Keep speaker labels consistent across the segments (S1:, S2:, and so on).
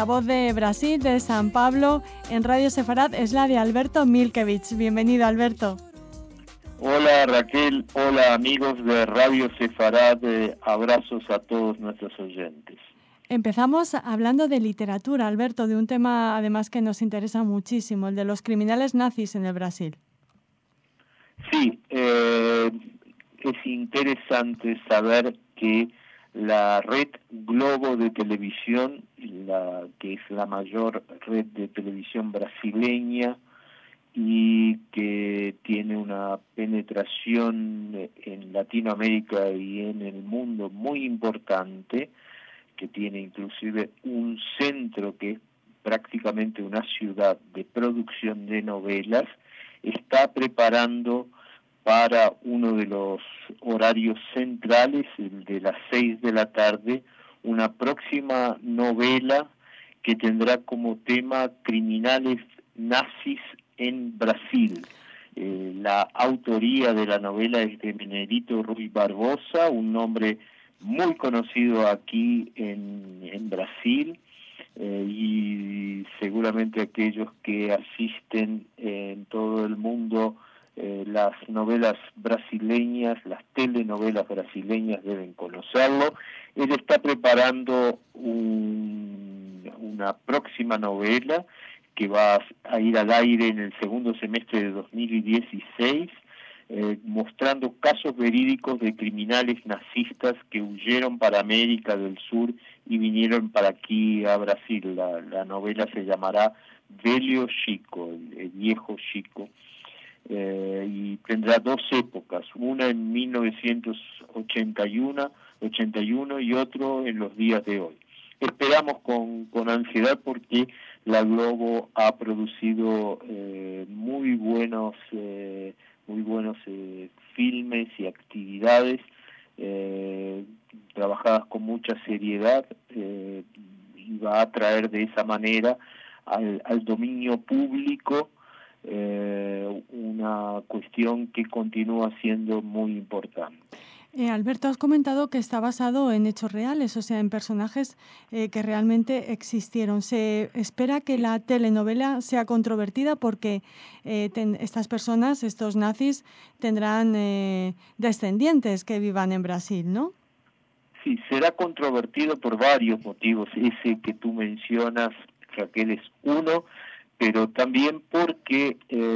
S1: La voz de Brasil, de San Pablo, en Radio Sefarad es la de Alberto Milkevich. Bienvenido, Alberto.
S2: Hola Raquel, hola amigos de Radio Sefarad, abrazos a todos nuestros oyentes.
S1: Empezamos hablando de literatura, Alberto, de un tema además que nos interesa muchísimo, el de los criminales nazis en el Brasil.
S2: Sí, es interesante saber que la red Globo de televisión, que es la mayor red de televisión brasileña y que tiene una penetración en Latinoamérica y en el mundo muy importante, que tiene inclusive un centro que es prácticamente una ciudad de producción de novelas, está preparando para uno de los horarios centrales, el de las 6 de la tarde, una próxima novela que tendrá como tema criminales nazis en Brasil. La autoría de la novela es de Benedito Rui Barbosa, un nombre muy conocido aquí en Brasil, y seguramente aquellos que asisten en todo el mundo las novelas brasileñas, las telenovelas brasileñas deben conocerlo. Él está preparando una próxima novela que va a ir al aire en el segundo semestre de 2016, mostrando casos verídicos de criminales nazistas que huyeron para América del Sur y vinieron para aquí a Brasil. La novela se llamará Velho Chico, el viejo Chico, y tendrá dos épocas, una en 1981 y otro en los días de hoy. Esperamos con ansiedad porque la Globo ha producido muy buenos filmes y actividades trabajadas con mucha seriedad, y va a traer de esa manera al dominio público una cuestión que continúa siendo muy importante.
S1: Alberto, has comentado que está basado en hechos reales, o sea, en personajes que realmente existieron. Se espera que la telenovela sea controvertida porque estas personas, estos nazis, tendrán descendientes que vivan en Brasil, ¿no?
S2: Sí, será controvertido por varios motivos. Ese que tú mencionas, Raquel, es uno, pero también porque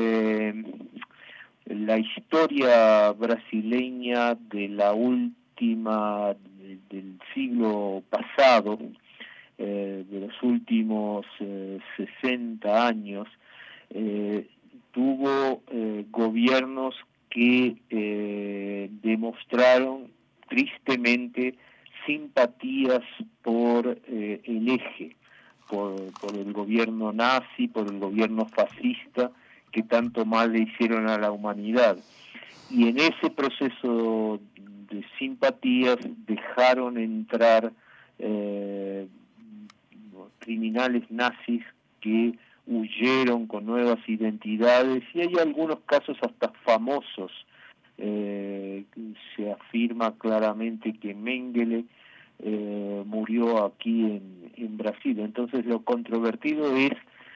S2: la historia brasileña de la última, del siglo pasado, de los últimos 60 años, tuvo gobiernos que demostraron tristemente simpatías por el eje, por el gobierno nazi, por el gobierno fascista, que tanto mal le hicieron a la humanidad. Y en ese proceso de simpatías dejaron entrar criminales nazis que huyeron con nuevas identidades, y hay algunos casos hasta famosos. Se afirma claramente que Mengele murió aquí en Brasil. Entonces lo controvertido es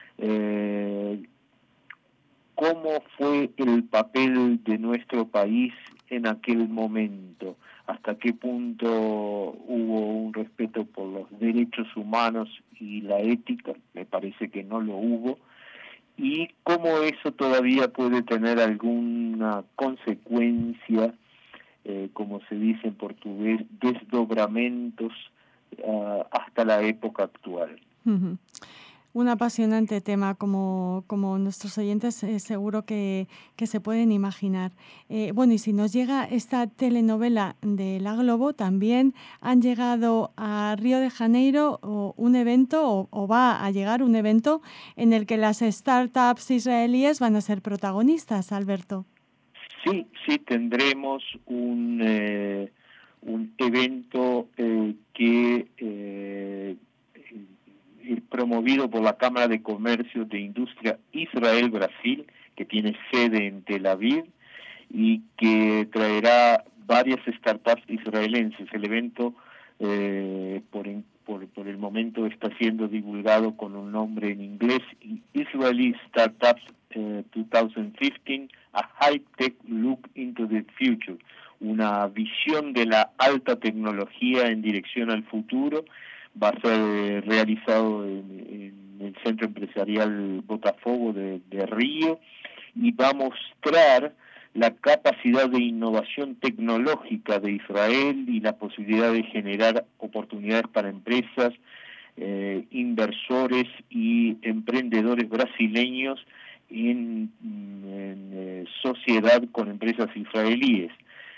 S2: cómo fue el papel de nuestro país en aquel momento, hasta qué punto hubo un respeto por los derechos humanos y la ética. Me parece que no lo hubo, y cómo eso todavía puede tener alguna consecuencia, como se dice en portugués, desdobramentos hasta la época actual.
S1: Uh-huh. Un apasionante tema, como nuestros oyentes seguro que se pueden imaginar. Bueno, y si nos llega esta telenovela de La Globo, también han llegado a Río de Janeiro un evento, o va a llegar un evento en el que las startups israelíes van a ser protagonistas, Alberto.
S2: Sí, tendremos un evento que es promovido por la Cámara de Comercio de Industria Israel-Brasil, que tiene sede en Tel Aviv, y que traerá varias startups israelenses. El evento, por por el momento está siendo divulgado con un nombre en inglés, Israeli Startups 2015, a High-Tech Look into the Future, una visión de la alta tecnología en dirección al futuro. Va a ser realizado en el Centro Empresarial Botafogo de Río, y va a mostrar la capacidad de innovación tecnológica de Israel y la posibilidad de generar oportunidades para empresas, inversores y emprendedores brasileños en sociedad con empresas israelíes.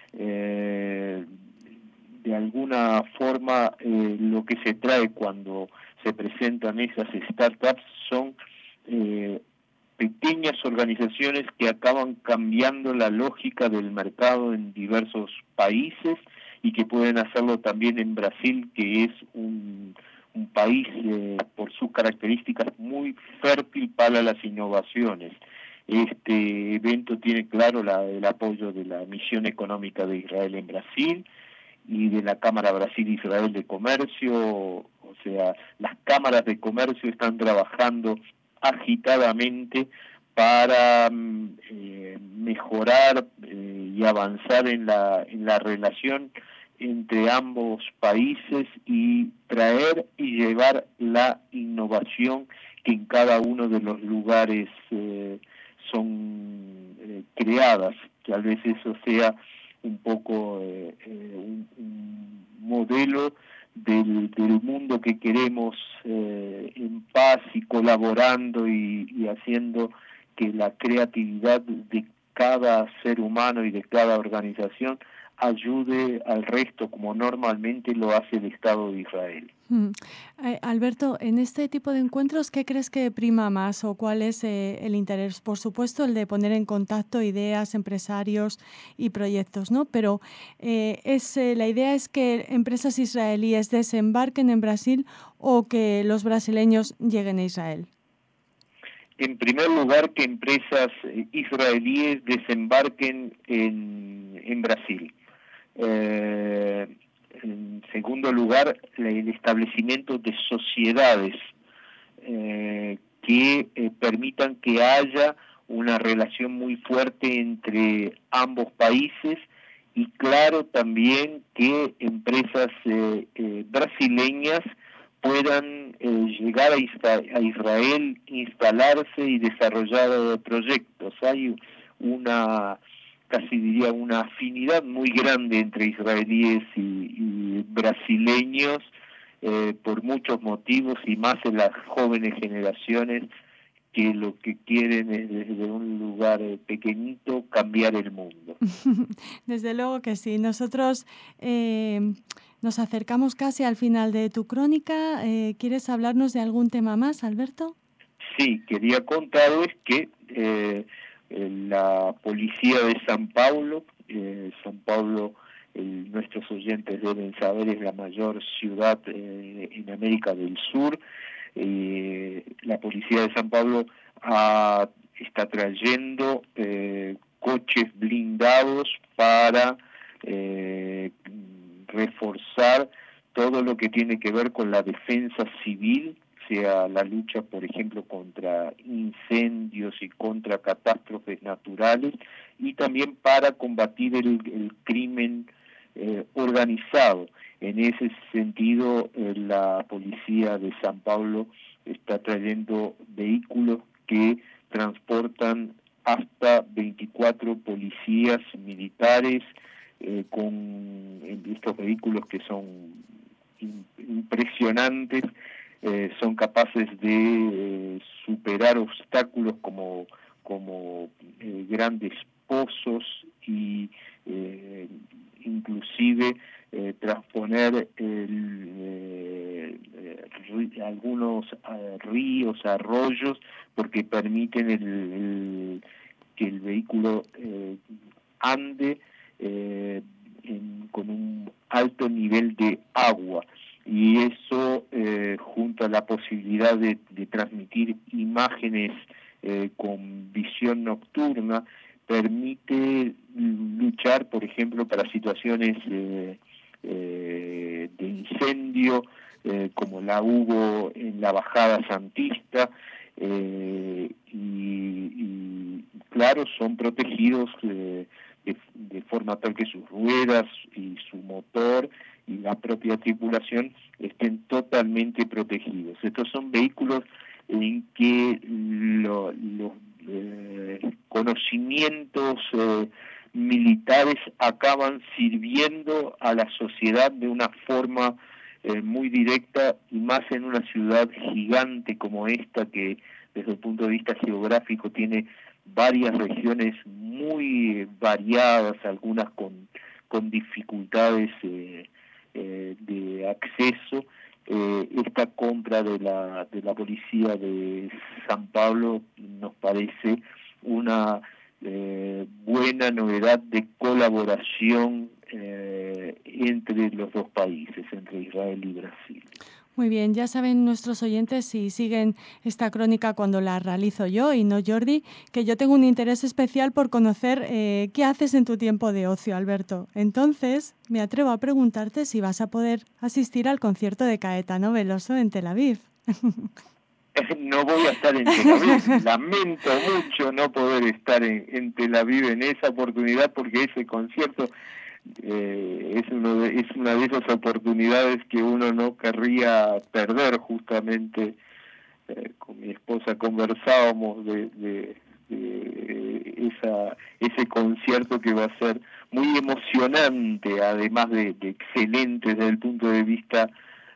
S2: De alguna forma, lo que se trae cuando se presentan esas startups son pequeñas organizaciones que acaban cambiando la lógica del mercado en diversos países, y que pueden hacerlo también en Brasil, que es un país por sus características muy fértil para las innovaciones. Este evento tiene claro el apoyo de la Misión Económica de Israel en Brasil y de la Cámara Brasil-Israel de Comercio. O sea, las cámaras de comercio están trabajando agitadamente para mejorar y avanzar en la relación entre ambos países, y traer y llevar la innovación que en cada uno de los lugares son creadas, que a veces eso sea un poco un modelo del mundo que queremos, en paz y colaborando y haciendo que la creatividad de cada ser humano y de cada organización ayude al resto, como normalmente lo hace el Estado de Israel.
S1: Alberto, en este tipo de encuentros, ¿qué crees que prima más o cuál es el interés? Por supuesto, el de poner en contacto ideas, empresarios y proyectos, ¿no? Pero la idea es que empresas israelíes desembarquen en Brasil o que los brasileños lleguen a Israel.
S2: En primer lugar, que empresas israelíes desembarquen en Brasil. En segundo lugar, el establecimiento de sociedades que permitan que haya una relación muy fuerte entre ambos países, y claro también que empresas brasileñas puedan llegar a Israel, instalarse y desarrollar proyectos. Hay casi diría una afinidad muy grande entre israelíes y brasileños, por muchos motivos, y más en las jóvenes generaciones, que lo que quieren es, desde un lugar pequeñito, cambiar el mundo.
S1: Desde luego que sí. Nosotros nos acercamos casi al final de tu crónica. ¿Quieres hablarnos de algún tema más, Alberto?
S2: Sí, quería contarles que la policía de San Paulo, nuestros oyentes deben saber, es la mayor ciudad en América del Sur. La policía de San Paulo está trayendo coches blindados para reforzar todo lo que tiene que ver con la defensa civil, sea la lucha, por ejemplo, contra incendios y contra catástrofes naturales, y también para combatir el crimen organizado. En ese sentido, la policía de San Paulo está trayendo vehículos que transportan hasta 24 policías militares, con estos vehículos que son impresionantes. Son capaces de superar obstáculos como grandes pozos, y inclusive transponer algunos ríos, arroyos, porque permiten que el vehículo ande con un alto nivel de agua. Y eso, junto a la posibilidad de transmitir imágenes con visión nocturna, permite luchar, por ejemplo, para situaciones de incendio, como la hubo en la Bajada Santista, y claro, son protegidos de forma tal que sus ruedas y su motor y la propia tripulación estén totalmente protegidos. Estos son vehículos en que los conocimientos militares acaban sirviendo a la sociedad de una forma muy directa, y más en una ciudad gigante como esta, que desde el punto de vista geográfico tiene varias regiones muy variadas, algunas con dificultades de acceso. Esta compra de la policía de San Pablo nos parece una buena novedad de colaboración entre los dos países, entre Israel y Brasil.
S1: Muy bien, ya saben nuestros oyentes, si siguen esta crónica cuando la realizo yo y no Jordi, que yo tengo un interés especial por conocer qué haces en tu tiempo de ocio, Alberto. Entonces, me atrevo a preguntarte si vas a poder asistir al concierto de Caetano Veloso en Tel Aviv.
S2: No voy a estar en Tel Aviv, lamento mucho no poder estar en Tel Aviv en esa oportunidad, porque ese concierto es una de esas oportunidades que uno no querría perder. Justamente con mi esposa conversábamos de ese concierto, que va a ser muy emocionante, además de excelente desde el punto de vista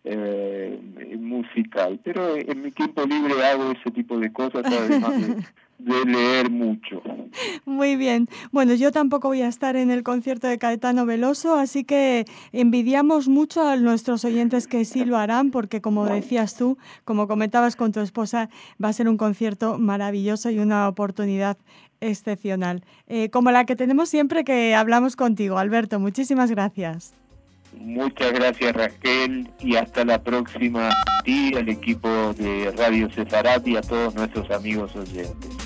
S2: musical. Pero en mi tiempo libre hago ese tipo de cosas, además de leer mucho.
S1: Muy bien. Bueno, yo tampoco voy a estar en el concierto de Caetano Veloso, así que envidiamos mucho a nuestros oyentes que sí lo harán, porque como decías tú, como comentabas con tu esposa, va a ser un concierto maravilloso y una oportunidad excepcional, como la que tenemos siempre que hablamos contigo. Alberto, muchísimas gracias.
S2: Muchas gracias, Raquel, y hasta la próxima a ti, al equipo de Radio Sefarad y a todos nuestros amigos oyentes.